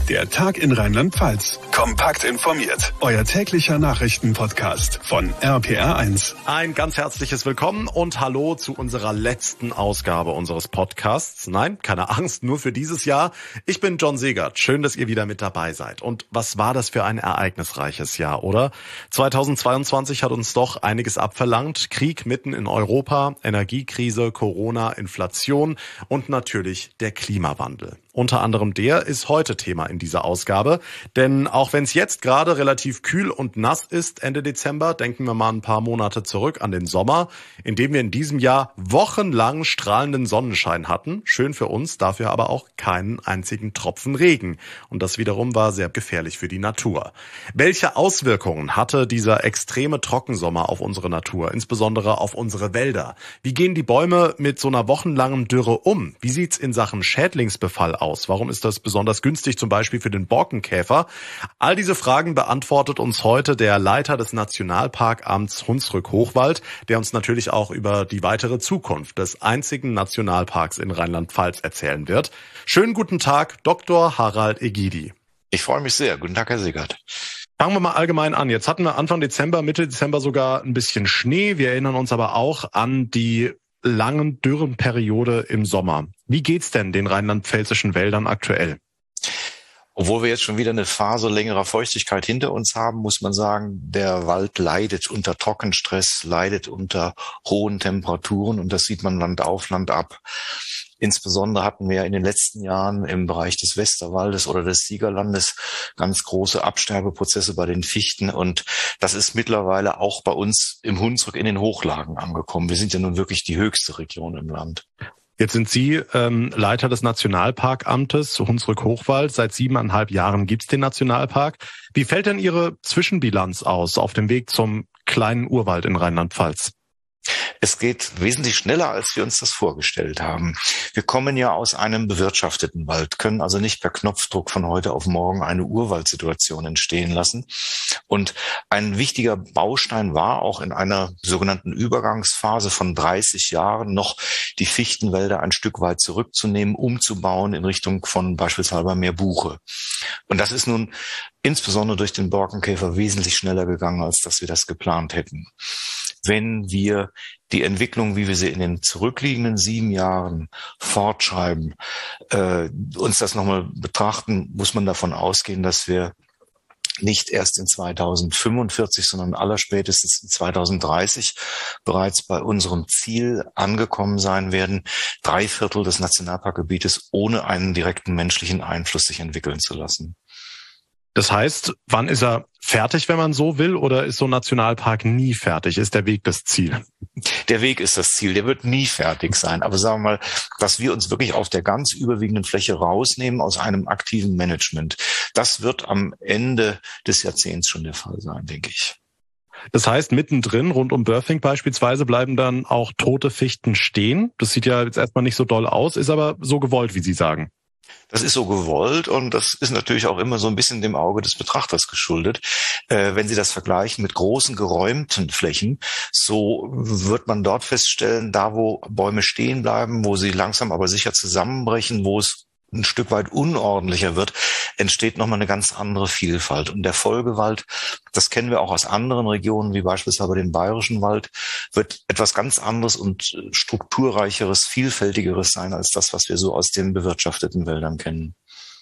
Der Tag in Rheinland-Pfalz. Kompakt informiert. Euer täglicher Nachrichtenpodcast von RPR1. Ein ganz herzliches Willkommen und Hallo zu unserer letzten Ausgabe unseres Podcasts. Nein, keine Angst, nur für dieses Jahr. Ich bin John Segert. Schön, dass ihr wieder mit dabei seid. Und was war das für ein ereignisreiches Jahr, oder? 2022 hat uns doch einiges abverlangt. Krieg mitten in Europa, Energiekrise, Corona, Inflation und natürlich der Klimawandel. Unter anderem der ist heute Thema in dieser Ausgabe, denn auch wenn es jetzt gerade relativ kühl und nass ist Ende Dezember, denken wir mal ein paar Monate zurück an den Sommer, in dem wir in diesem Jahr wochenlang strahlenden Sonnenschein hatten. Schön für uns, dafür aber auch keinen einzigen Tropfen Regen. Und das wiederum war sehr gefährlich für die Natur. Welche Auswirkungen hatte dieser extreme Trockensommer auf unsere Natur, insbesondere auf unsere Wälder? Wie gehen die Bäume mit so einer wochenlangen Dürre um? Wie sieht's in Sachen Schädlingsbefall aus? Warum ist das besonders günstig, zum Beispiel für den Borkenkäfer? All diese Fragen beantwortet uns heute der Leiter des Nationalparkamts Hunsrück-Hochwald, der uns natürlich auch über die weitere Zukunft des einzigen Nationalparks in Rheinland-Pfalz erzählen wird. Schönen guten Tag, Dr. Harald Egidi. Ich freue mich sehr. Guten Tag, Herr Segert. Fangen wir mal allgemein an. Jetzt hatten wir Anfang Dezember, Mitte Dezember sogar ein bisschen Schnee. Wir erinnern uns aber auch an die langen Dürrenperiode im Sommer. Wie geht's denn den rheinland-pfälzischen Wäldern aktuell? Obwohl wir jetzt schon wieder eine Phase längerer Feuchtigkeit hinter uns haben, muss man sagen, der Wald leidet unter Trockenstress, leidet unter hohen Temperaturen und das sieht man Land auf, Land ab. Insbesondere hatten wir in den letzten Jahren im Bereich des Westerwaldes oder des Siegerlandes ganz große Absterbeprozesse bei den Fichten und das ist mittlerweile auch bei uns im Hunsrück in den Hochlagen angekommen. Wir sind ja nun wirklich die höchste Region im Land. Jetzt sind Sie Leiter des Nationalparkamtes Hunsrück-Hochwald. Seit 7,5 Jahren gibt's den Nationalpark. Wie fällt denn Ihre Zwischenbilanz aus auf dem Weg zum kleinen Urwald in Rheinland-Pfalz? Es geht wesentlich schneller, als wir uns das vorgestellt haben. Wir kommen ja aus einem bewirtschafteten Wald, können also nicht per Knopfdruck von heute auf morgen eine Urwaldsituation entstehen lassen. Und ein wichtiger Baustein war auch in einer sogenannten Übergangsphase von 30 Jahren noch die Fichtenwälder ein Stück weit zurückzunehmen, umzubauen in Richtung von beispielsweise mehr Buche. Und das ist nun insbesondere durch den Borkenkäfer wesentlich schneller gegangen, als dass wir das geplant hätten. Wenn wir die Entwicklung, wie wir sie in den zurückliegenden 7 Jahren fortschreiben, uns das nochmal betrachten, muss man davon ausgehen, dass wir nicht erst in 2045, sondern allerspätestens in 2030 bereits bei unserem Ziel angekommen sein werden, 3/4 des Nationalparkgebietes ohne einen direkten menschlichen Einfluss sich entwickeln zu lassen. Das heißt, wann ist er fertig, wenn man so will, oder ist so ein Nationalpark nie fertig? Ist der Weg das Ziel? Der Weg ist das Ziel, der wird nie fertig sein. Aber sagen wir mal, dass wir uns wirklich auf der ganz überwiegenden Fläche rausnehmen aus einem aktiven Management, das wird am Ende des Jahrzehnts schon der Fall sein, denke ich. Das heißt, mittendrin, rund um Börfing beispielsweise, bleiben dann auch tote Fichten stehen. Das sieht ja jetzt erstmal nicht so doll aus, ist aber so gewollt, wie Sie sagen. Das ist so gewollt und das ist natürlich auch immer so ein bisschen dem Auge des Betrachters geschuldet. Wenn Sie das vergleichen mit großen geräumten Flächen, so wird man dort feststellen, da wo Bäume stehen bleiben, wo sie langsam aber sicher zusammenbrechen, wo es ein Stück weit unordentlicher wird, entsteht nochmal eine ganz andere Vielfalt. Und der Folgewald, das kennen wir auch aus anderen Regionen, wie beispielsweise den Bayerischen Wald, wird etwas ganz anderes und strukturreicheres, vielfältigeres sein als das, was wir so aus den bewirtschafteten Wäldern kennen.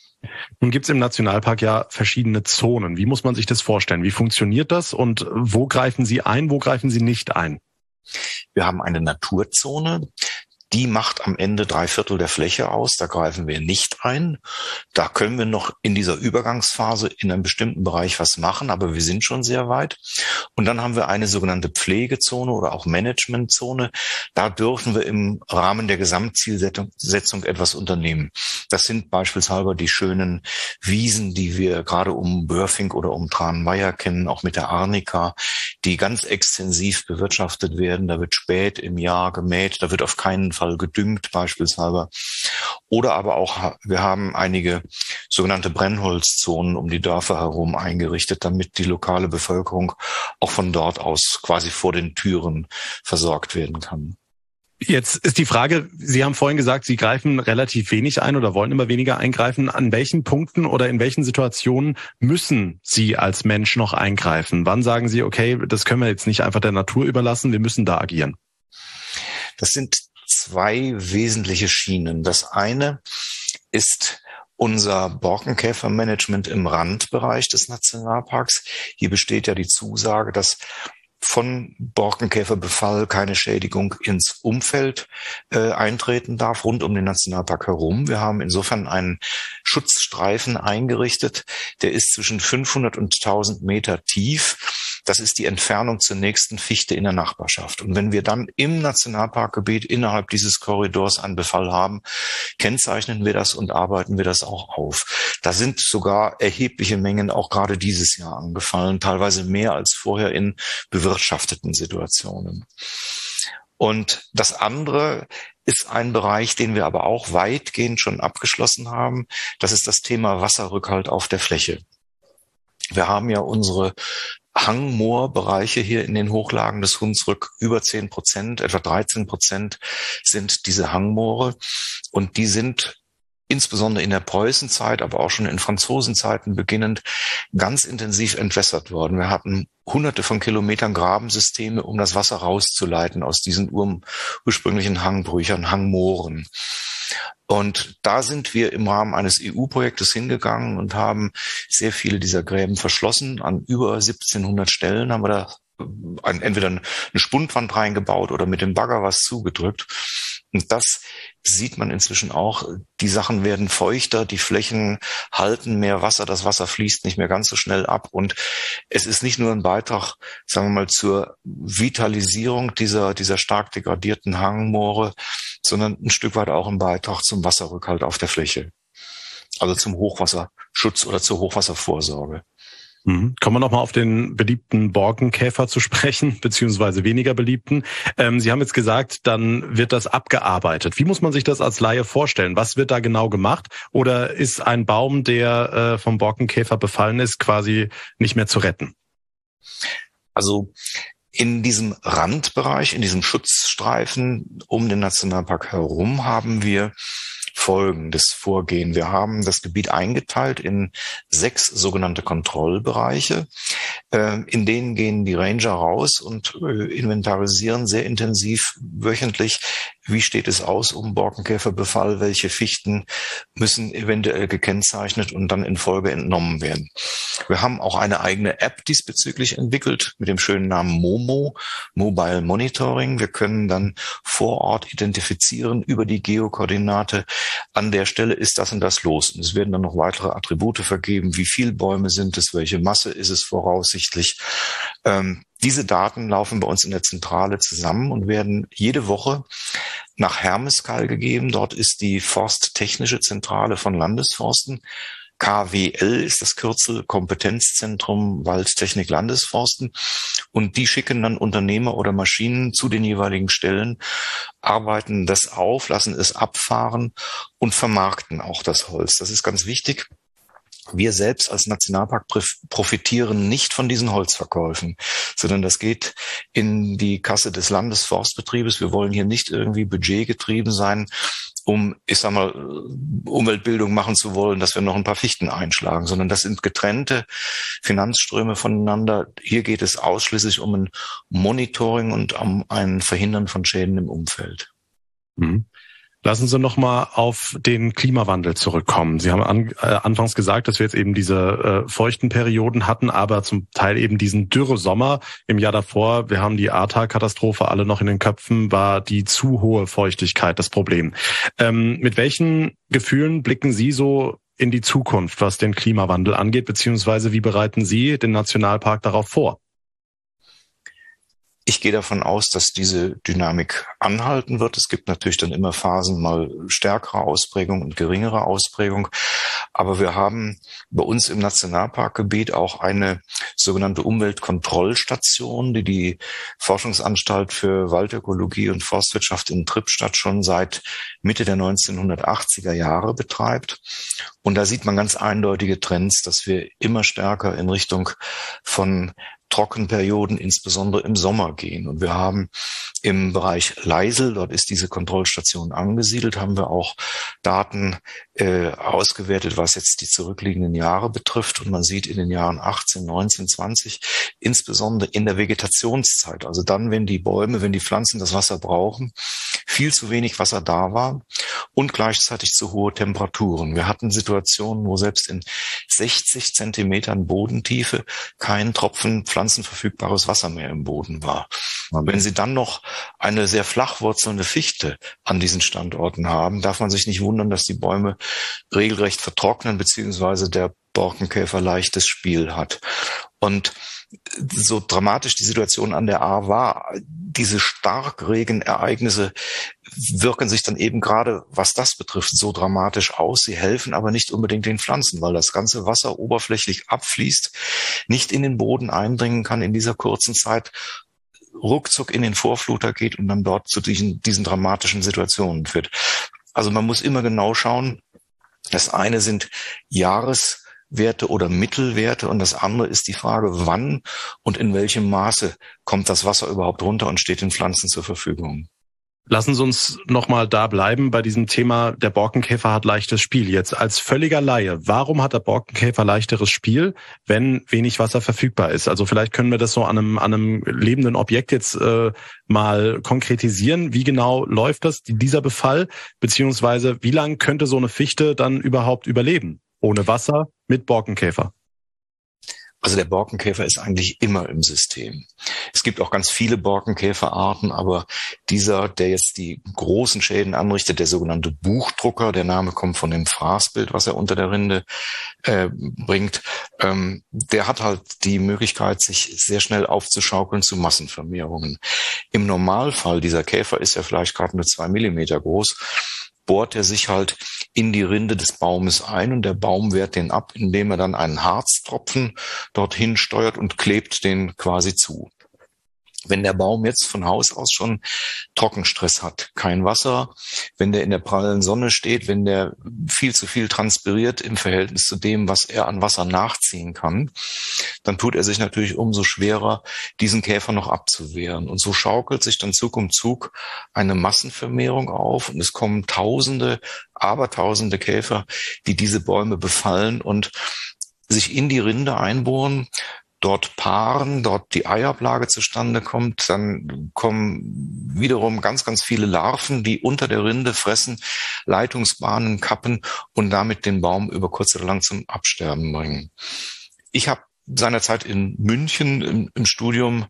Nun gibt's im Nationalpark ja verschiedene Zonen. Wie muss man sich das vorstellen? Wie funktioniert das und wo greifen Sie ein, wo greifen Sie nicht ein? Wir haben eine Naturzone. Die macht am Ende 3/4 der Fläche aus. Da greifen wir nicht ein. Da können wir noch in dieser Übergangsphase in einem bestimmten Bereich was machen, aber wir sind schon sehr weit. Und dann haben wir eine sogenannte Pflegezone oder auch Managementzone. Da dürfen wir im Rahmen der Gesamtzielsetzung etwas unternehmen. Das sind beispielsweise die schönen Wiesen, die wir gerade um Börfing oder um Tranmeier kennen, auch mit der Arnika, die ganz extensiv bewirtschaftet werden. Da wird spät im Jahr gemäht, da wird auf keinen Fall gedüngt beispielsweise. Oder aber auch, wir haben einige sogenannte Brennholzzonen um die Dörfer herum eingerichtet, damit die lokale Bevölkerung auch von dort aus quasi vor den Türen versorgt werden kann. Jetzt ist die Frage, Sie haben vorhin gesagt, Sie greifen relativ wenig ein oder wollen immer weniger eingreifen. An welchen Punkten oder in welchen Situationen müssen Sie als Mensch noch eingreifen? Wann sagen Sie, okay, das können wir jetzt nicht einfach der Natur überlassen, wir müssen da agieren? Das sind zwei wesentliche Schienen. Das eine ist unser Borkenkäfermanagement im Randbereich des Nationalparks. Hier besteht ja die Zusage, dass von Borkenkäferbefall keine Schädigung ins Umfeld eintreten darf, rund um den Nationalpark herum. Wir haben insofern einen Schutzstreifen eingerichtet, der ist zwischen 500 und 1000 Meter tief. Das ist die Entfernung zur nächsten Fichte in der Nachbarschaft. Und wenn wir dann im Nationalparkgebiet innerhalb dieses Korridors einen Befall haben, kennzeichnen wir das und arbeiten wir das auch auf. Da sind sogar erhebliche Mengen auch gerade dieses Jahr angefallen, teilweise mehr als vorher in bewirtschafteten Situationen. Und das andere ist ein Bereich, den wir aber auch weitgehend schon abgeschlossen haben. Das ist das Thema Wasserrückhalt auf der Fläche. Wir haben ja unsere Hangmoorbereiche hier in den Hochlagen des Hunsrück über 10%, etwa 13% sind diese Hangmoore. Und die sind insbesondere in der Preußenzeit, aber auch schon in Franzosenzeiten beginnend, ganz intensiv entwässert worden. Wir hatten hunderte von Kilometern Grabensysteme, um das Wasser rauszuleiten aus diesen ursprünglichen Hangbrüchern, Hangmooren. Und da sind wir im Rahmen eines EU-Projektes hingegangen und haben sehr viele dieser Gräben verschlossen. An über 1700 Stellen haben wir da entweder eine Spundwand reingebaut oder mit dem Bagger was zugedrückt. Und das sieht man inzwischen auch. Die Sachen werden feuchter, die Flächen halten mehr Wasser, das Wasser fließt nicht mehr ganz so schnell ab. Und es ist nicht nur ein Beitrag, sagen wir mal, zur Vitalisierung dieser stark degradierten Hangmoore, sondern ein Stück weit auch ein Beitrag zum Wasserrückhalt auf der Fläche. Also zum Hochwasserschutz oder zur Hochwasservorsorge. Kommen wir nochmal auf den beliebten Borkenkäfer zu sprechen, beziehungsweise weniger beliebten. Sie haben jetzt gesagt, dann wird das abgearbeitet. Wie muss man sich das als Laie vorstellen? Was wird da genau gemacht? Oder ist ein Baum, der vom Borkenkäfer befallen ist, quasi nicht mehr zu retten? Also in diesem Randbereich, in diesem Schutzstreifen um den Nationalpark herum haben wir folgendes Vorgehen. Wir haben das Gebiet eingeteilt in 6 sogenannte Kontrollbereiche. In denen gehen die Ranger raus und inventarisieren sehr intensiv wöchentlich, wie steht es aus um Borkenkäferbefall, welche Fichten müssen eventuell gekennzeichnet und dann in Folge entnommen werden. Wir haben auch eine eigene App diesbezüglich entwickelt mit dem schönen Namen Momo, Mobile Monitoring. Wir können dann vor Ort identifizieren über die Geokoordinate, an der Stelle ist das und das los. Und es werden dann noch weitere Attribute vergeben, wie viele Bäume sind es, welche Masse ist es voraussichtlich. Diese Daten laufen bei uns in der Zentrale zusammen und werden jede Woche nach Hermeskeil gegeben. Dort ist die Forsttechnische Zentrale von Landesforsten. KWL ist das Kürzel, Kompetenzzentrum Waldtechnik Landesforsten. Und die schicken dann Unternehmer oder Maschinen zu den jeweiligen Stellen, arbeiten das auf, lassen es abfahren und vermarkten auch das Holz. Das ist ganz wichtig. Wir selbst als Nationalpark profitieren nicht von diesen Holzverkäufen, sondern das geht in die Kasse des Landesforstbetriebes. Wir wollen hier nicht irgendwie budgetgetrieben sein, um, ich sag mal, Umweltbildung machen zu wollen, dass wir noch ein paar Fichten einschlagen, sondern das sind getrennte Finanzströme voneinander. Hier geht es ausschließlich um ein Monitoring und um ein Verhindern von Schäden im Umfeld. Mhm. Lassen Sie noch mal auf den Klimawandel zurückkommen. Sie haben anfangs gesagt, dass wir jetzt eben diese feuchten Perioden hatten, aber zum Teil eben diesen Dürresommer im Jahr davor. Wir haben die Ahrtal-Katastrophe alle noch in den Köpfen, war die zu hohe Feuchtigkeit das Problem. Mit welchen Gefühlen blicken Sie so in die Zukunft, was den Klimawandel angeht, beziehungsweise wie bereiten Sie den Nationalpark darauf vor? Ich gehe davon aus, dass diese Dynamik anhalten wird. Es gibt natürlich dann immer Phasen mal stärkere Ausprägung und geringere Ausprägung. Aber wir haben bei uns im Nationalparkgebiet auch eine sogenannte Umweltkontrollstation, die die Forschungsanstalt für Waldökologie und Forstwirtschaft in Trippstadt schon seit Mitte der 1980er Jahre betreibt. Und da sieht man ganz eindeutige Trends, dass wir immer stärker in Richtung von Trockenperioden, insbesondere im Sommer gehen. Und wir haben im Bereich Leisel, dort ist diese Kontrollstation angesiedelt, haben wir auch Daten ausgewertet, was jetzt die zurückliegenden Jahre betrifft. Und man sieht in den Jahren 18, 19, 20, insbesondere in der Vegetationszeit, also dann, wenn die Bäume, wenn die Pflanzen das Wasser brauchen, viel zu wenig Wasser da war und gleichzeitig zu hohe Temperaturen. Wir hatten Situationen, wo selbst in 60 Zentimetern Bodentiefe kein Tropfen pflanzenverfügbares Wasser mehr im Boden war. Wenn Sie dann noch eine sehr flach wurzelnde Fichte an diesen Standorten haben, darf man sich nicht wundern, dass die Bäume regelrecht vertrocknen, beziehungsweise der Borkenkäfer leichtes Spiel hat. Und so dramatisch die Situation an der Ahr war, diese Starkregenereignisse wirken sich dann eben gerade, was das betrifft, so dramatisch aus. Sie helfen aber nicht unbedingt den Pflanzen, weil das ganze Wasser oberflächlich abfließt, nicht in den Boden eindringen kann in dieser kurzen Zeit, ruckzuck in den Vorfluter geht und dann dort zu diesen dramatischen Situationen führt. Also man muss immer genau schauen. Das eine sind Jahreswerte oder Mittelwerte und das andere ist die Frage, wann und in welchem Maße kommt das Wasser überhaupt runter und steht den Pflanzen zur Verfügung. Lassen Sie uns nochmal da bleiben bei diesem Thema, der Borkenkäfer hat leichtes Spiel. Jetzt als völliger Laie, warum hat der Borkenkäfer leichteres Spiel, wenn wenig Wasser verfügbar ist? Also vielleicht können wir das so an einem lebenden Objekt jetzt mal konkretisieren. Wie genau läuft das, dieser Befall? Beziehungsweise wie lang könnte so eine Fichte dann überhaupt überleben? Ohne Wasser, mit Borkenkäfer? Also der Borkenkäfer ist eigentlich immer im System. Es gibt auch ganz viele Borkenkäferarten, aber dieser, der jetzt die großen Schäden anrichtet, der sogenannte Buchdrucker, der Name kommt von dem Fraßbild, was er unter der Rinde bringt, der hat halt die Möglichkeit, sich sehr schnell aufzuschaukeln zu Massenvermehrungen. Im Normalfall, dieser Käfer ist ja vielleicht gerade nur 2 Millimeter groß, bohrt er sich halt in die Rinde des Baumes ein und der Baum wehrt den ab, indem er dann einen Harztropfen dorthin steuert und klebt den quasi zu. Wenn der Baum jetzt von Haus aus schon Trockenstress hat, kein Wasser, wenn der in der prallen Sonne steht, wenn der viel zu viel transpiriert im Verhältnis zu dem, was er an Wasser nachziehen kann, dann tut er sich natürlich umso schwerer, diesen Käfer noch abzuwehren. Und so schaukelt sich dann Zug um Zug eine Massenvermehrung auf und es kommen Tausende, Abertausende Käfer, die diese Bäume befallen und sich in die Rinde einbohren, dort paaren, dort die Eiablage zustande kommt, dann kommen wiederum ganz, ganz viele Larven, die unter der Rinde fressen, Leitungsbahnen kappen und damit den Baum über kurz oder lang zum Absterben bringen. Ich habe seinerzeit in München im Studium,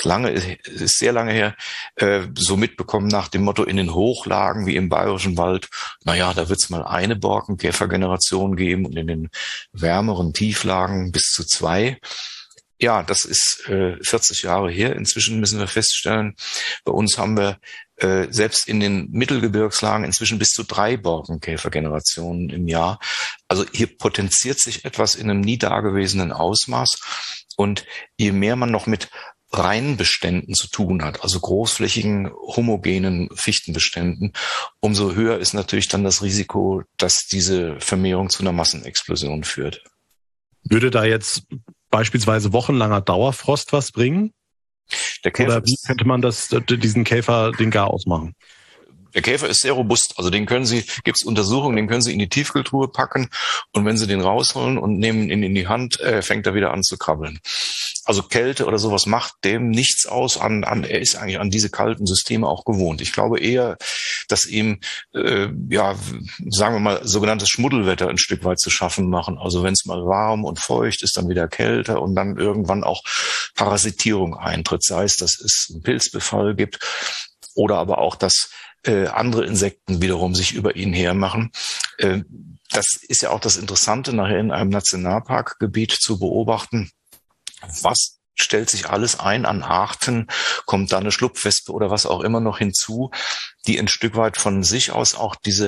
ist sehr lange her, so mitbekommen nach dem Motto in den Hochlagen wie im Bayerischen Wald, naja, da wird's mal eine Borkenkäfergeneration geben und in den wärmeren Tieflagen bis zu 2. Ja, das ist 40 Jahre her. Inzwischen müssen wir feststellen, bei uns haben wir selbst in den Mittelgebirgslagen inzwischen bis zu 3 Borkenkäfergenerationen im Jahr. Also hier potenziert sich etwas in einem nie dagewesenen Ausmaß. Und je mehr man noch mit Reinbeständen zu tun hat, also großflächigen, homogenen Fichtenbeständen, umso höher ist natürlich dann das Risiko, dass diese Vermehrung zu einer Massenexplosion führt. Würde da jetzt beispielsweise wochenlanger Dauerfrost was bringen? Der Käfer Oder wie könnte man diesen Käfer den gar ausmachen? Der Käfer ist sehr robust, also gibt's Untersuchungen, den können Sie in die Tiefkühltruhe packen und wenn Sie den rausholen und nehmen ihn in die Hand, fängt er wieder an zu krabbeln. Also Kälte oder sowas macht dem nichts aus. Er ist eigentlich an diese kalten Systeme auch gewohnt. Ich glaube eher, dass ihm, sagen wir mal, sogenanntes Schmuddelwetter ein Stück weit zu schaffen machen. Also wenn es mal warm und feucht ist, dann wieder kälter und dann irgendwann auch Parasitierung eintritt. Sei es, dass es einen Pilzbefall gibt oder aber auch, dass andere Insekten wiederum sich über ihn hermachen. Das ist ja auch das Interessante, nachher in einem Nationalparkgebiet zu beobachten. Was stellt sich alles ein an Arten? Kommt da eine Schlupfwespe oder was auch immer noch hinzu, die ein Stück weit von sich aus auch diese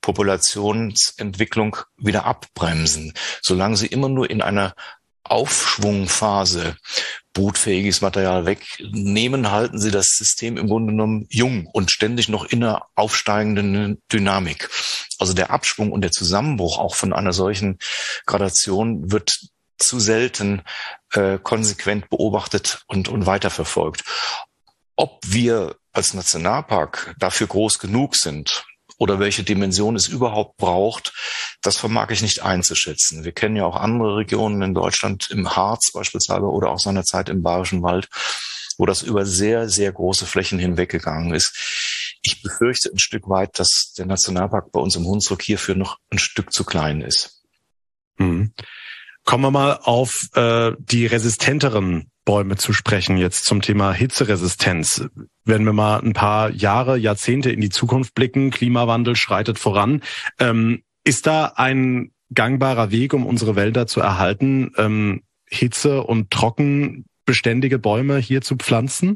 Populationsentwicklung wieder abbremsen? Solange sie immer nur in einer Aufschwungphase brutfähiges Material wegnehmen, halten sie das System im Grunde genommen jung und ständig noch in einer aufsteigenden Dynamik. Also der Abschwung und der Zusammenbruch auch von einer solchen Gradation wird zu selten konsequent beobachtet und weiterverfolgt. Ob wir als Nationalpark dafür groß genug sind oder welche Dimension es überhaupt braucht, das vermag ich nicht einzuschätzen. Wir kennen ja auch andere Regionen in Deutschland, im Harz beispielsweise oder auch seinerzeit im Bayerischen Wald, wo das über sehr, sehr große Flächen hinweggegangen ist. Ich befürchte ein Stück weit, dass der Nationalpark bei uns im Hunsrück hierfür noch ein Stück zu klein ist. Mhm. Kommen wir mal auf die resistenteren Bäume zu sprechen, jetzt zum Thema Hitzeresistenz. Wenn wir mal ein paar Jahre, Jahrzehnte in die Zukunft blicken, Klimawandel schreitet voran. Ist da ein gangbarer Weg, um unsere Wälder zu erhalten, Hitze- und trockenbeständige Bäume hier zu pflanzen?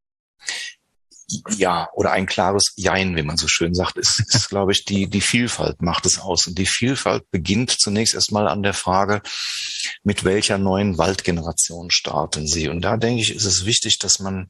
Ja, oder ein klares Jein, wie man so schön sagt, ist glaube ich, die Vielfalt macht es aus. Und die Vielfalt beginnt zunächst erstmal an der Frage, mit welcher neuen Waldgeneration starten Sie? Und da denke ich, ist es wichtig, dass man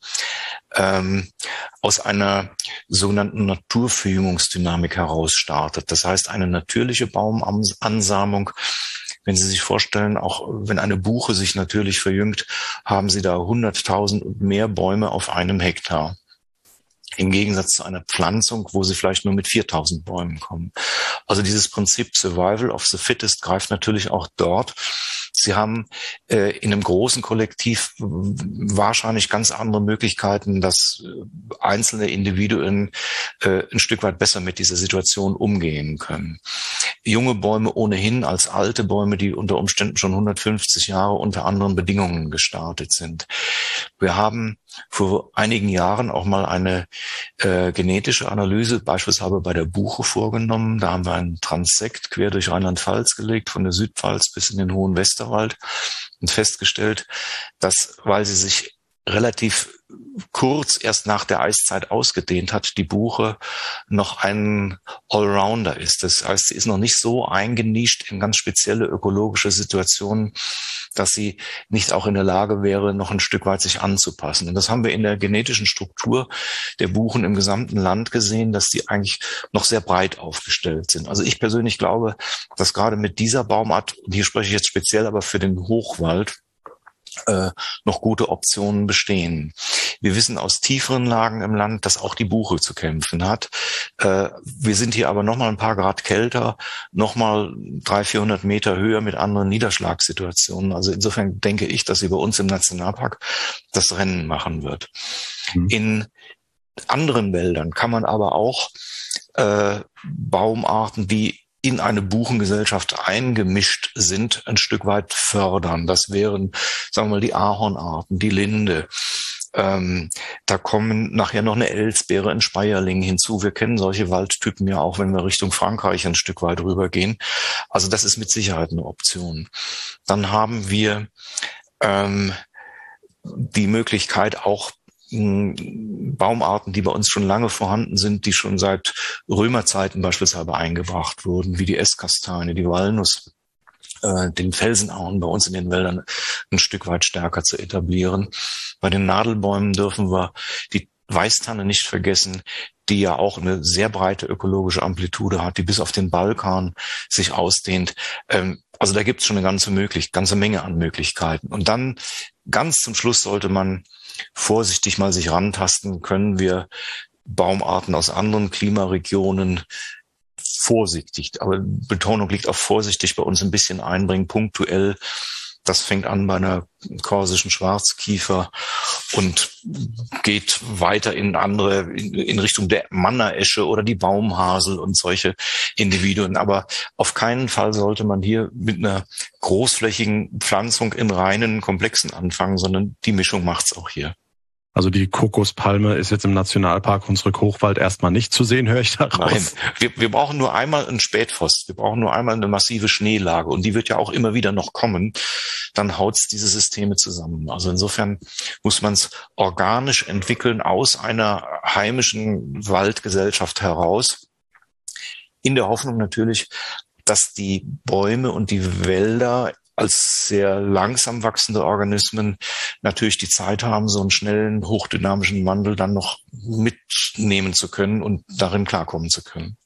aus einer sogenannten Naturverjüngungsdynamik heraus startet. Das heißt, eine natürliche Baumansamung. Wenn Sie sich vorstellen, auch wenn eine Buche sich natürlich verjüngt, haben Sie da 100.000 und mehr Bäume auf einem Hektar. Im Gegensatz zu einer Pflanzung, wo sie vielleicht nur mit 4.000 Bäumen kommen. Also dieses Prinzip Survival of the Fittest greift natürlich auch dort. Sie haben in einem großen Kollektiv wahrscheinlich ganz andere Möglichkeiten, dass einzelne Individuen ein Stück weit besser mit dieser Situation umgehen können. Junge Bäume ohnehin als alte Bäume, die unter Umständen schon 150 Jahre unter anderen Bedingungen gestartet sind. Wir haben vor einigen Jahren auch mal eine genetische Analyse beispielsweise bei der Buche vorgenommen. Da haben wir einen Transekt quer durch Rheinland-Pfalz gelegt, von der Südpfalz bis in den hohen Westerwald und festgestellt, dass, weil sie sich relativ kurz erst nach der Eiszeit ausgedehnt hat, die Buche noch ein Allrounder ist. Das heißt, sie ist noch nicht so eingenischt in ganz spezielle ökologische Situationen, dass sie nicht auch in der Lage wäre, noch ein Stück weit sich anzupassen. Und das haben wir in der genetischen Struktur der Buchen im gesamten Land gesehen, dass die eigentlich noch sehr breit aufgestellt sind. Also ich persönlich glaube, dass gerade mit dieser Baumart, und hier spreche ich jetzt speziell aber für den Hochwald, noch gute Optionen bestehen. Wir wissen aus tieferen Lagen im Land, dass auch die Buche zu kämpfen hat. Wir sind hier aber nochmal ein paar Grad kälter, nochmal 300-400 Meter höher mit anderen Niederschlagssituationen. Also insofern denke ich, dass sie bei uns im Nationalpark das Rennen machen wird. In anderen Wäldern kann man aber auch Baumarten, die in eine Buchengesellschaft eingemischt sind, ein Stück weit fördern. Das wären, sagen wir mal, die Ahornarten, die Linde. Da kommen nachher noch eine Elsbeere, ein Speierling hinzu. Wir kennen solche Waldtypen ja auch, wenn wir Richtung Frankreich ein Stück weit rübergehen. Also das ist mit Sicherheit eine Option. Dann haben wir die Möglichkeit, auch Baumarten, die bei uns schon lange vorhanden sind, die schon seit Römerzeiten beispielsweise eingebracht wurden, wie die Esskastanie, die Walnuss, den Felsenahorn bei uns in den Wäldern ein Stück weit stärker zu etablieren. Bei den Nadelbäumen dürfen wir die Weißtanne nicht vergessen, die ja auch eine sehr breite ökologische Amplitude hat, die bis auf den Balkan sich ausdehnt. Also da gibt es schon eine ganze Menge an Möglichkeiten. Und dann ganz zum Schluss sollte man vorsichtig mal sich rantasten, können wir Baumarten aus anderen Klimaregionen vorsichtig, aber Betonung liegt auf vorsichtig, bei uns ein bisschen einbringen, punktuell. Das fängt an bei einer korsischen Schwarzkiefer und geht weiter in Richtung der Manneresche oder die Baumhasel und solche Individuen. Aber auf keinen Fall sollte man hier mit einer großflächigen Pflanzung in reinen Komplexen anfangen, sondern die Mischung macht's auch hier. Also die Kokospalme ist jetzt im Nationalpark Hunsrück-Hochwald erstmal nicht zu sehen, höre ich da raus. Nein, wir brauchen nur einmal einen Spätfrost, wir brauchen nur einmal eine massive Schneelage und die wird ja auch immer wieder noch kommen, dann haut's diese Systeme zusammen. Also insofern muss man es organisch entwickeln aus einer heimischen Waldgesellschaft heraus, in der Hoffnung natürlich, dass die Bäume und die Wälder als sehr langsam wachsende Organismen natürlich die Zeit haben, so einen schnellen, hochdynamischen Wandel dann noch mitnehmen zu können und darin klarkommen zu können.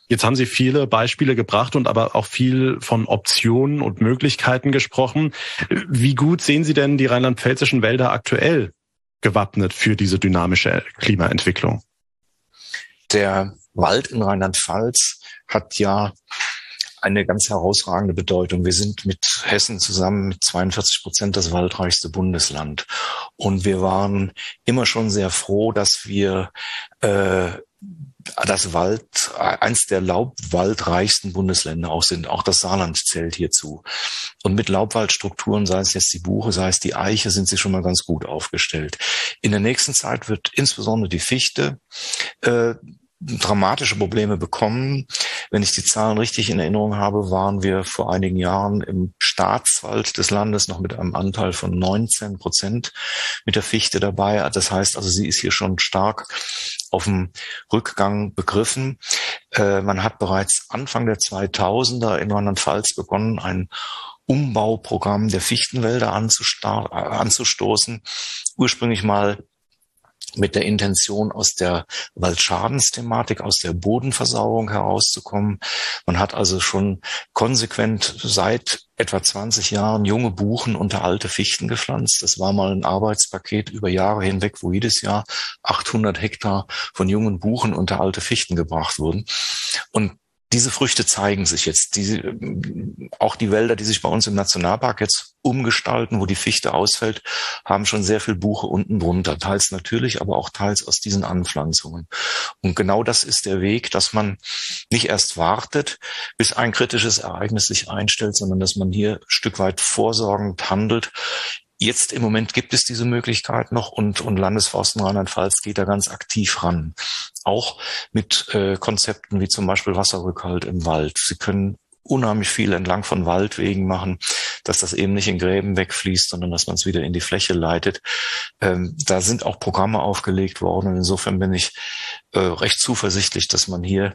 Jetzt haben Sie viele Beispiele gebracht und aber auch viel von Optionen und Möglichkeiten gesprochen. Wie gut sehen Sie denn die rheinland-pfälzischen Wälder aktuell gewappnet für diese dynamische Klimaentwicklung? Der Wald in Rheinland-Pfalz hat ja eine ganz herausragende Bedeutung. Wir sind mit Hessen zusammen mit 42% das waldreichste Bundesland. Und wir waren immer schon sehr froh, dass wir eins der laubwaldreichsten Bundesländer auch sind. Auch das Saarland zählt hierzu. Und mit Laubwaldstrukturen, sei es jetzt die Buche, sei es die Eiche, sind sie schon mal ganz gut aufgestellt. In der nächsten Zeit wird insbesondere die Fichte dramatische Probleme bekommen. Wenn ich die Zahlen richtig in Erinnerung habe, waren wir vor einigen Jahren im Staatswald des Landes noch mit einem Anteil von 19% mit der Fichte dabei. Das heißt also, sie ist hier schon stark auf dem Rückgang begriffen. Man hat bereits Anfang der 2000er in Rheinland-Pfalz begonnen, ein Umbauprogramm der Fichtenwälder anzustoßen. Ursprünglich mal mit der Intention, aus der Waldschadensthematik, aus der Bodenversauerung herauszukommen. Man hat also schon konsequent seit etwa 20 Jahren junge Buchen unter alte Fichten gepflanzt. Das war mal ein Arbeitspaket über Jahre hinweg, wo jedes Jahr 800 Hektar von jungen Buchen unter alte Fichten gebracht wurden. Und diese Früchte zeigen sich jetzt. Auch die Wälder, die sich bei uns im Nationalpark jetzt umgestalten, wo die Fichte ausfällt, haben schon sehr viel Buche unten drunter. Teils natürlich, aber auch teils aus diesen Anpflanzungen. Und genau das ist der Weg, dass man nicht erst wartet, bis ein kritisches Ereignis sich einstellt, sondern dass man hier ein Stück weit vorsorgend handelt. Jetzt im Moment gibt es diese Möglichkeit noch und Landesforsten Rheinland-Pfalz geht da ganz aktiv ran. Auch mit Konzepten wie zum Beispiel Wasserrückhalt im Wald. Sie können unheimlich viel entlang von Waldwegen machen, dass das eben nicht in Gräben wegfließt, sondern dass man es wieder in die Fläche leitet. Da sind auch Programme aufgelegt worden und insofern bin ich recht zuversichtlich, dass man hier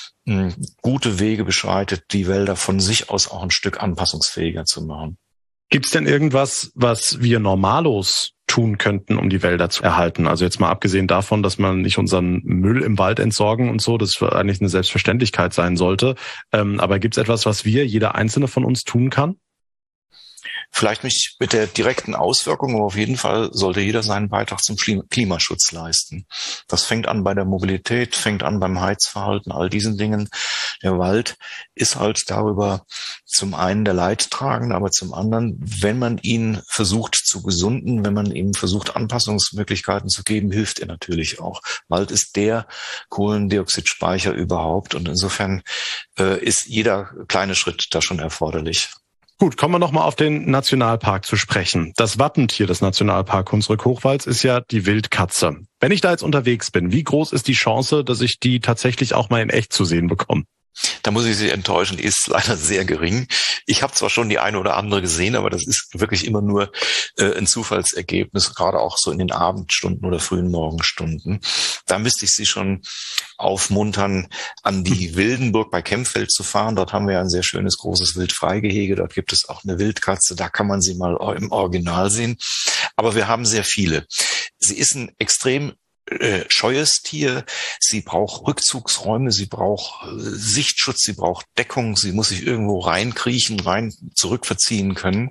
gute Wege beschreitet, die Wälder von sich aus auch ein Stück anpassungsfähiger zu machen. Gibt es denn irgendwas, was wir Normalos tun könnten, um die Wälder zu erhalten? Also jetzt mal abgesehen davon, dass man nicht unseren Müll im Wald entsorgen und so, das eigentlich eine Selbstverständlichkeit sein sollte. Aber gibt es etwas, was jeder einzelne von uns tun kann? Vielleicht nicht mit der direkten Auswirkung, aber auf jeden Fall sollte jeder seinen Beitrag zum Klimaschutz leisten. Das fängt an bei der Mobilität, fängt an beim Heizverhalten, all diesen Dingen. Der Wald ist halt darüber zum einen der Leidtragende, aber zum anderen, wenn man ihn versucht zu gesunden, wenn man ihm versucht, Anpassungsmöglichkeiten zu geben, hilft er natürlich auch. Wald ist der Kohlendioxidspeicher überhaupt und insofern ist jeder kleine Schritt da schon erforderlich. Gut, kommen wir nochmal auf den Nationalpark zu sprechen. Das Wappentier des Nationalpark Hunsrück-Hochwalds ist ja die Wildkatze. Wenn ich da jetzt unterwegs bin, wie groß ist die Chance, dass ich die tatsächlich auch mal in echt zu sehen bekomme? Da muss ich Sie enttäuschen, die ist leider sehr gering. Ich habe zwar schon die eine oder andere gesehen, aber das ist wirklich immer nur ein Zufallsergebnis, gerade auch so in den Abendstunden oder frühen Morgenstunden. Da müsste ich Sie schon aufmuntern, an die Wildenburg bei Kempfeld zu fahren. Dort haben wir ja ein sehr schönes, großes Wildfreigehege. Dort gibt es auch eine Wildkatze. Da kann man sie mal im Original sehen. Aber wir haben sehr viele. Sie ist ein extrem scheues Tier, sie braucht Rückzugsräume, sie braucht Sichtschutz, sie braucht Deckung, sie muss sich irgendwo reinkriechen, zurückverziehen können.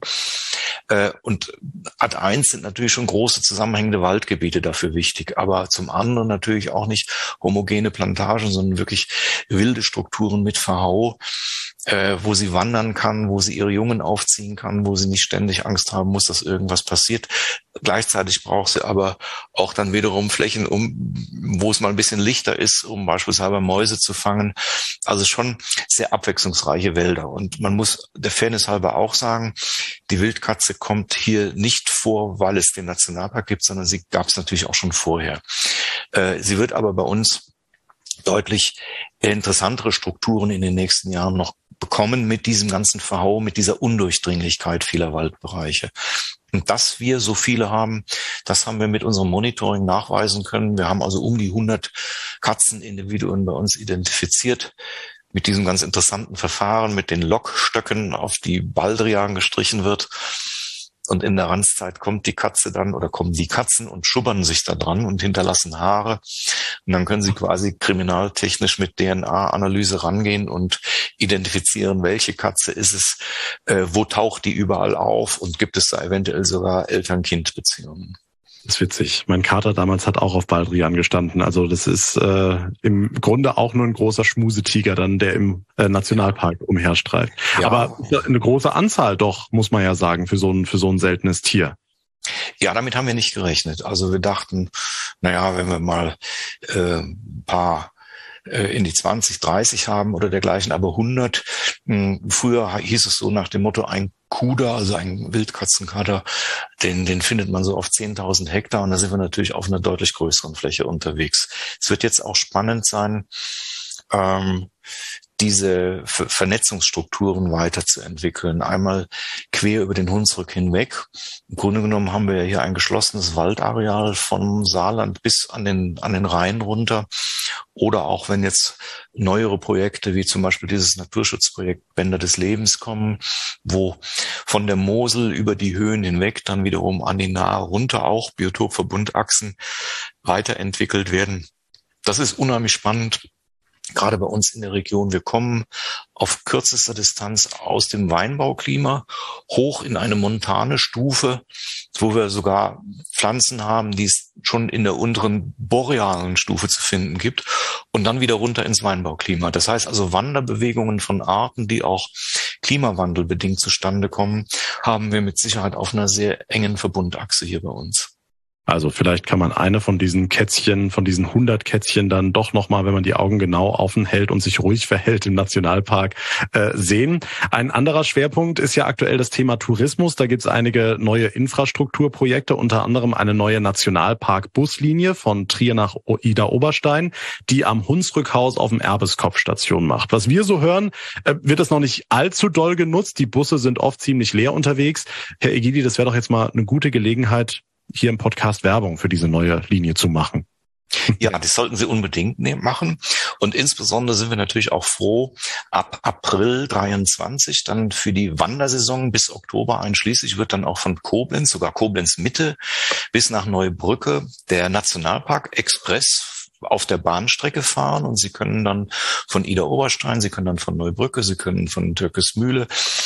Und Ad 1 sind natürlich schon große zusammenhängende Waldgebiete dafür wichtig, aber zum anderen natürlich auch nicht homogene Plantagen, sondern wirklich wilde Strukturen mit Verhau, wo sie wandern kann, wo sie ihre Jungen aufziehen kann, wo sie nicht ständig Angst haben muss, dass irgendwas passiert. Gleichzeitig braucht sie aber auch dann wiederum Flächen, wo es mal ein bisschen lichter ist, um beispielsweise Mäuse zu fangen. Also schon sehr abwechslungsreiche Wälder. Und man muss der Fairness halber auch sagen, die Wildkatze kommt hier nicht vor, weil es den Nationalpark gibt, sondern sie gab es natürlich auch schon vorher. Sie wird aber bei uns deutlich interessantere Strukturen in den nächsten Jahren noch bekommen mit diesem ganzen Verhau, mit dieser Undurchdringlichkeit vieler Waldbereiche. Und dass wir so viele haben, das haben wir mit unserem Monitoring nachweisen können. Wir haben also um die 100 Katzenindividuen bei uns identifiziert mit diesem ganz interessanten Verfahren, mit den Lockstöcken, auf die Baldrian gestrichen wird. und in der Ranzzeit kommt die Katze dann oder kommen die Katzen und schubbern sich da dran und hinterlassen Haare. Und dann können sie quasi kriminaltechnisch mit DNA-Analyse rangehen und identifizieren, welche Katze ist es, wo taucht die überall auf und gibt es da eventuell sogar Eltern-Kind-Beziehungen. Das ist witzig. Mein Kater damals hat auch auf Baldrian gestanden. Also das ist im Grunde auch nur ein großer Schmusetiger dann, der im Nationalpark umherstreift. Ja. Aber eine große Anzahl doch, muss man ja sagen, für so ein seltenes Tier. Ja, damit haben wir nicht gerechnet. Also wir dachten, naja, wenn wir mal ein paar in die 20, 30 haben oder dergleichen, aber 100. Früher hieß es so nach dem Motto, ein Kuder, also ein Wildkatzenkater, den findet man so auf 10.000 Hektar und da sind wir natürlich auf einer deutlich größeren Fläche unterwegs. Es wird jetzt auch spannend sein, diese Vernetzungsstrukturen weiterzuentwickeln. Einmal quer über den Hunsrück hinweg. Im Grunde genommen haben wir ja hier ein geschlossenes Waldareal vom Saarland bis an den Rhein runter. Oder auch wenn jetzt neuere Projekte wie zum Beispiel dieses Naturschutzprojekt Bänder des Lebens kommen, wo von der Mosel über die Höhen hinweg dann wiederum an die Nahe runter auch Biotopverbundachsen weiterentwickelt werden. Das ist unheimlich spannend. Gerade bei uns in der Region, wir kommen auf kürzester Distanz aus dem Weinbauklima hoch in eine montane Stufe, wo wir sogar Pflanzen haben, die es schon in der unteren borealen Stufe zu finden gibt und dann wieder runter ins Weinbauklima. Das heißt also Wanderbewegungen von Arten, die auch klimawandelbedingt zustande kommen, haben wir mit Sicherheit auf einer sehr engen Verbundachse hier bei uns. Also vielleicht kann man eine von diesen Kätzchen, von diesen 100 Kätzchen dann doch nochmal, wenn man die Augen genau offen hält und sich ruhig verhält im Nationalpark, sehen. Ein anderer Schwerpunkt ist ja aktuell das Thema Tourismus. Da gibt es einige neue Infrastrukturprojekte, unter anderem eine neue Nationalpark-Buslinie von Trier nach Idar-Oberstein, die am Hunsrückhaus auf dem Erbeskopf Station macht. Was wir so hören, wird das noch nicht allzu doll genutzt. Die Busse sind oft ziemlich leer unterwegs. Herr Egidi, das wäre doch jetzt mal eine gute Gelegenheit, hier im Podcast Werbung für diese neue Linie zu machen. Ja, das sollten Sie unbedingt machen. Und insbesondere sind wir natürlich auch froh, ab April 23 dann für die Wandersaison bis Oktober einschließlich wird dann auch von Koblenz, sogar Koblenz Mitte bis nach Neubrücke der Nationalpark Express auf der Bahnstrecke fahren und Sie können dann von Idar-Oberstein, Sie können dann von Neubrücke, Sie können von Türkismühle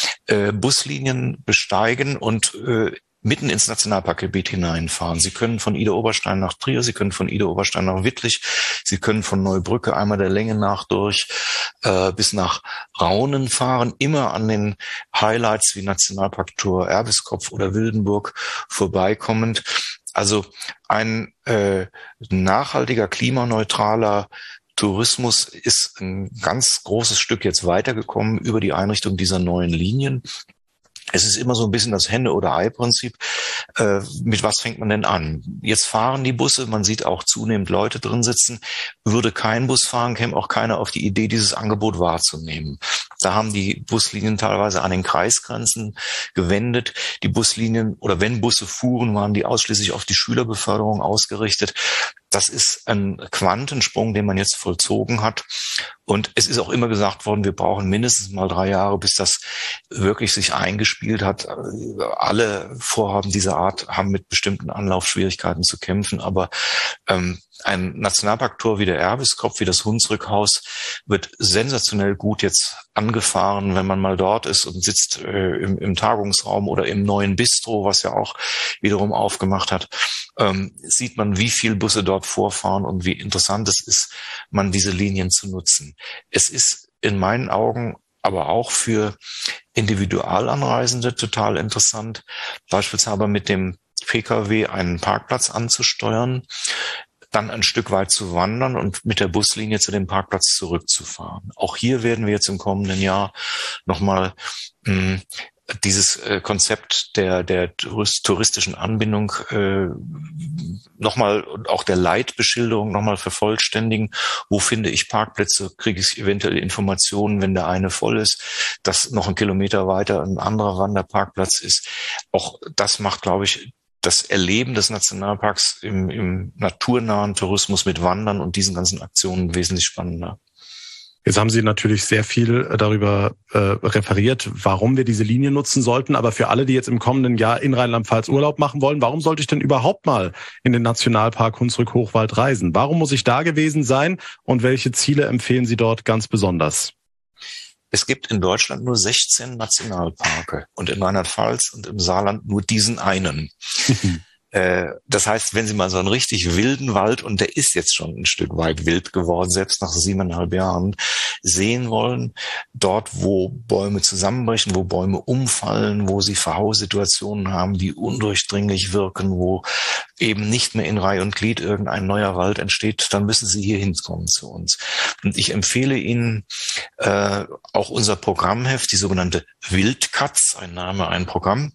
Buslinien besteigen und mitten ins Nationalparkgebiet hineinfahren. Sie können von Idar-Oberstein nach Trier, Sie können von Idar-Oberstein nach Wittlich, Sie können von Neubrücke einmal der Länge nach durch bis nach Raunen fahren, immer an den Highlights wie Nationalparktor Erbeskopf oder Wildenburg vorbeikommend. Also ein nachhaltiger, klimaneutraler Tourismus ist ein ganz großes Stück jetzt weitergekommen über die Einrichtung dieser neuen Linien. Es ist immer so ein bisschen das Henne- oder Ei-Prinzip. Mit was fängt man denn an? Jetzt fahren die Busse, man sieht auch zunehmend Leute drin sitzen. Würde kein Bus fahren, käme auch keiner auf die Idee, dieses Angebot wahrzunehmen. Da haben die Buslinien teilweise an den Kreisgrenzen gewendet. Die Buslinien, oder wenn Busse fuhren, waren die ausschließlich auf die Schülerbeförderung ausgerichtet. Das ist ein Quantensprung, den man jetzt vollzogen hat. Und es ist auch immer gesagt worden, wir brauchen mindestens mal 3 Jahre, bis das wirklich sich eingespielt hat. Alle Vorhaben dieser Art haben mit bestimmten Anlaufschwierigkeiten zu kämpfen. Aber ein Nationalparktor wie der Erbeskopf, wie das Hunsrückhaus, wird sensationell gut jetzt angefahren, wenn man mal dort ist und sitzt im Tagungsraum oder im neuen Bistro, was ja auch wiederum aufgemacht hat. Sieht man, wie viel Busse dort vorfahren und wie interessant es ist, man diese Linien zu nutzen. Es ist in meinen Augen aber auch für Individualanreisende total interessant, beispielsweise mit dem Pkw einen Parkplatz anzusteuern, dann ein Stück weit zu wandern und mit der Buslinie zu dem Parkplatz zurückzufahren. Auch hier werden wir jetzt im kommenden Jahr nochmal dieses Konzept der touristischen Anbindung nochmal und auch der Leitbeschilderung nochmal vervollständigen. Wo finde ich Parkplätze? Kriege ich eventuell Informationen, wenn der eine voll ist, dass noch 1 Kilometer weiter ein anderer Wanderparkplatz ist. Auch das macht, glaube ich, das Erleben des Nationalparks im naturnahen Tourismus mit Wandern und diesen ganzen Aktionen wesentlich spannender. Jetzt haben Sie natürlich sehr viel darüber referiert, warum wir diese Linie nutzen sollten. Aber für alle, die jetzt im kommenden Jahr in Rheinland-Pfalz Urlaub machen wollen, warum sollte ich denn überhaupt mal in den Nationalpark Hunsrück-Hochwald reisen? Warum muss ich da gewesen sein und welche Ziele empfehlen Sie dort ganz besonders? Es gibt in Deutschland nur 16 Nationalparke und in Rheinland-Pfalz und im Saarland nur diesen einen. Das heißt, wenn Sie mal so einen richtig wilden Wald, und der ist jetzt schon ein Stück weit wild geworden, selbst nach 7,5 Jahren, sehen wollen, dort, wo Bäume zusammenbrechen, wo Bäume umfallen, wo sie Verhaussituationen haben, die undurchdringlich wirken, wo eben nicht mehr in Reih und Glied irgendein neuer Wald entsteht, dann müssen Sie hier hinkommen zu uns. Und ich empfehle Ihnen auch unser Programmheft, die sogenannte Wildkatz, ein Name, ein Programm,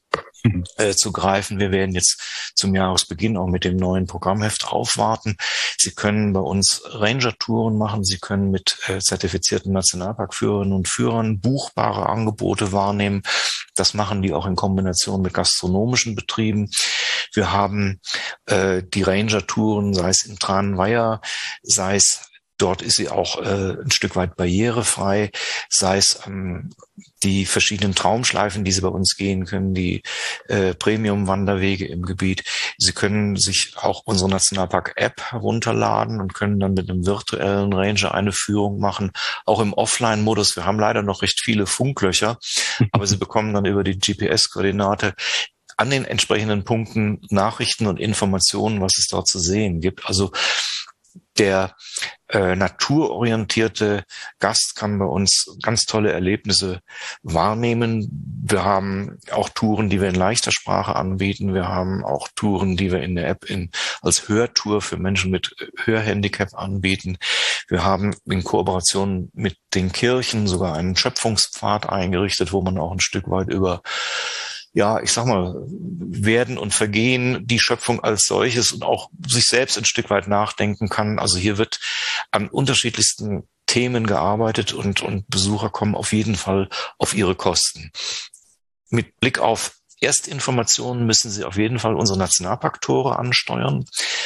zu greifen. Wir werden jetzt zum Jahresbeginn auch mit dem neuen Programmheft aufwarten. Sie können bei uns Ranger-Touren machen. Sie können mit zertifizierten Nationalparkführerinnen und Führern buchbare Angebote wahrnehmen. Das machen die auch in Kombination mit gastronomischen Betrieben. Wir haben die Ranger-Touren, sei es in Tranenweiher, sei es dort ist sie auch ein Stück weit barrierefrei, sei es die verschiedenen Traumschleifen, die Sie bei uns gehen können, die Premium-Wanderwege im Gebiet. Sie können sich auch unsere Nationalpark-App herunterladen und können dann mit einem virtuellen Ranger eine Führung machen, auch im Offline-Modus. Wir haben leider noch recht viele Funklöcher, aber Sie bekommen dann über die GPS-Koordinate an den entsprechenden Punkten Nachrichten und Informationen, was es dort zu sehen gibt. Also der naturorientierte Gast kann bei uns ganz tolle Erlebnisse wahrnehmen. Wir haben auch Touren, die wir in leichter Sprache anbieten. Wir haben auch Touren, die wir in der App als Hörtour für Menschen mit Hörhandicap anbieten. Wir haben in Kooperation mit den Kirchen sogar einen Schöpfungspfad eingerichtet, wo man auch ein Stück weit über ich sag mal, Werden und Vergehen, die Schöpfung als solches und auch sich selbst ein Stück weit nachdenken kann. Also hier wird an unterschiedlichsten Themen gearbeitet und Besucher kommen auf jeden Fall auf ihre Kosten. Mit Blick auf Erstinformationen müssen Sie auf jeden Fall unsere Nationalparktore ansteuern.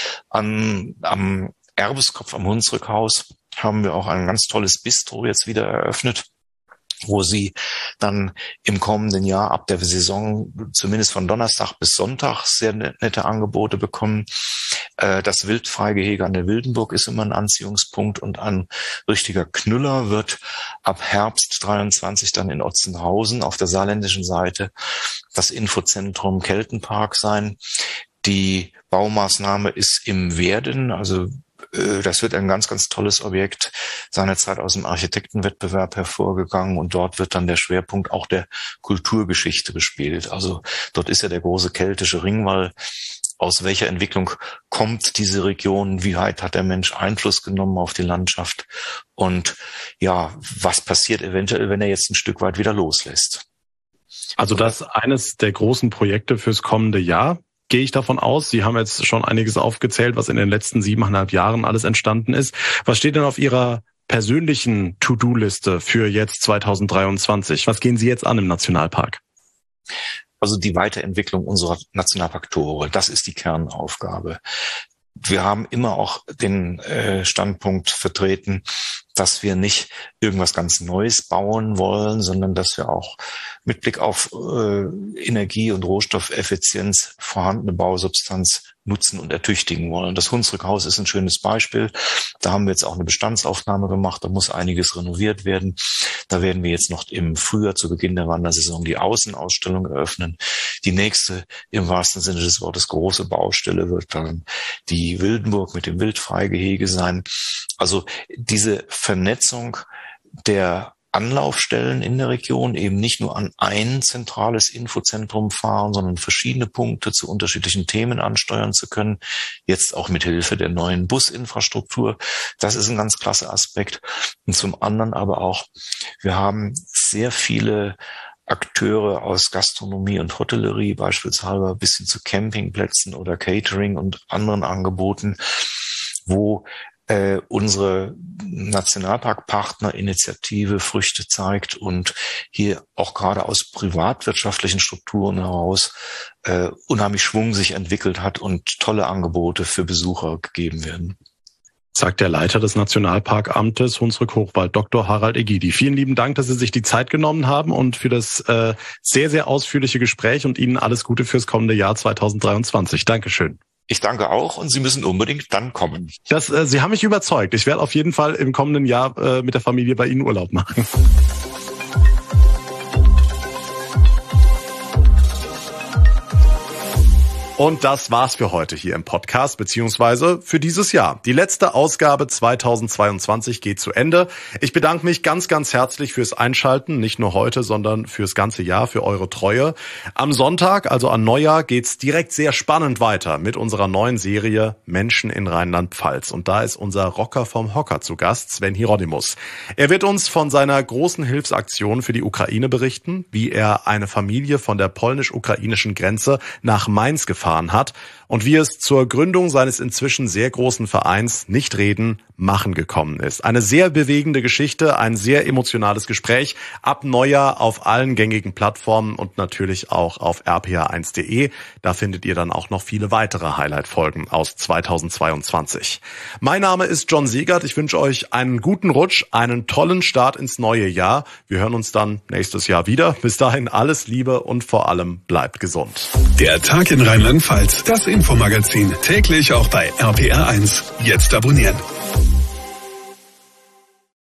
Am Erbeskopf am Hunsrückhaus haben wir auch ein ganz tolles Bistro jetzt wieder eröffnet, wo Sie dann im kommenden Jahr ab der Saison zumindest von Donnerstag bis Sonntag sehr nette Angebote bekommen. Das Wildfreigehege an der Wildenburg ist immer ein Anziehungspunkt und ein richtiger Knüller wird ab Herbst 23 dann in Otzenhausen auf der saarländischen Seite das Infozentrum Keltenpark sein. Die Baumaßnahme ist im Werden, also das wird ein ganz, ganz tolles Objekt, seinerzeit aus dem Architektenwettbewerb hervorgegangen und dort wird dann der Schwerpunkt auch der Kulturgeschichte gespielt. Also dort ist ja der große keltische Ringwall. Aus welcher Entwicklung kommt diese Region? Wie weit hat der Mensch Einfluss genommen auf die Landschaft? Und was passiert eventuell, wenn er jetzt ein Stück weit wieder loslässt? Also das ist eines der großen Projekte fürs kommende Jahr. Gehe ich davon aus. Sie haben jetzt schon einiges aufgezählt, was in den letzten 7,5 Jahren alles entstanden ist. Was steht denn auf Ihrer persönlichen To-Do-Liste für jetzt 2023? Was gehen Sie jetzt an im Nationalpark? Also die Weiterentwicklung unserer Nationalparktore, das ist die Kernaufgabe. Wir haben immer auch den Standpunkt vertreten, dass wir nicht irgendwas ganz Neues bauen wollen, sondern dass wir auch mit Blick auf Energie- und Rohstoffeffizienz vorhandene Bausubstanz nutzen und ertüchtigen wollen. Das Hunsrückhaus ist ein schönes Beispiel. Da haben wir jetzt auch eine Bestandsaufnahme gemacht. Da muss einiges renoviert werden. Da werden wir jetzt noch im Frühjahr zu Beginn der Wandersaison die Außenausstellung eröffnen. Die nächste, im wahrsten Sinne des Wortes, große Baustelle wird dann die Wildenburg mit dem Wildfreigehege sein. Also diese Vernetzung der Anlaufstellen in der Region, eben nicht nur an ein zentrales Infozentrum fahren, sondern verschiedene Punkte zu unterschiedlichen Themen ansteuern zu können. Jetzt auch mit Hilfe der neuen Businfrastruktur. Das ist ein ganz klasse Aspekt. Und zum anderen aber auch, wir haben sehr viele Akteure aus Gastronomie und Hotellerie, beispielsweise bis hin zu Campingplätzen oder Catering und anderen Angeboten, wo unsere Nationalparkpartnerinitiative Früchte zeigt und hier auch gerade aus privatwirtschaftlichen Strukturen heraus unheimlich Schwung sich entwickelt hat und tolle Angebote für Besucher gegeben werden. Sagt der Leiter des Nationalparkamtes Hunsrück-Hochwald, Dr. Harald Egidi. Vielen lieben Dank, dass Sie sich die Zeit genommen haben und für das sehr, sehr ausführliche Gespräch und Ihnen alles Gute fürs kommende Jahr 2023. Dankeschön. Ich danke auch und Sie müssen unbedingt dann kommen. Sie haben mich überzeugt. Ich werde auf jeden Fall im kommenden Jahr mit der Familie bei Ihnen Urlaub machen. Und das war's für heute hier im Podcast, beziehungsweise für dieses Jahr. Die letzte Ausgabe 2022 geht zu Ende. Ich bedanke mich ganz, ganz herzlich fürs Einschalten, nicht nur heute, sondern fürs ganze Jahr, für eure Treue. Am Sonntag, also an Neujahr, geht's direkt sehr spannend weiter mit unserer neuen Serie Menschen in Rheinland-Pfalz. Und da ist unser Rocker vom Hocker zu Gast, Sven Hieronymus. Er wird uns von seiner großen Hilfsaktion für die Ukraine berichten, wie er eine Familie von der polnisch-ukrainischen Grenze nach Mainz gefahren hat und wie es zur Gründung seines inzwischen sehr großen Vereins Nicht reden, machen gekommen ist. Eine sehr bewegende Geschichte, ein sehr emotionales Gespräch. Ab Neujahr auf allen gängigen Plattformen und natürlich auch auf rpa1.de. Da findet ihr dann auch noch viele weitere Highlight-Folgen aus 2022. Mein Name ist John Siegert. Ich wünsche euch einen guten Rutsch, einen tollen Start ins neue Jahr. Wir hören uns dann nächstes Jahr wieder. Bis dahin alles Liebe und vor allem bleibt gesund. Der Tag in Rheinland-Pfalz, das Infomagazin, täglich auch bei RPR1. Jetzt abonnieren.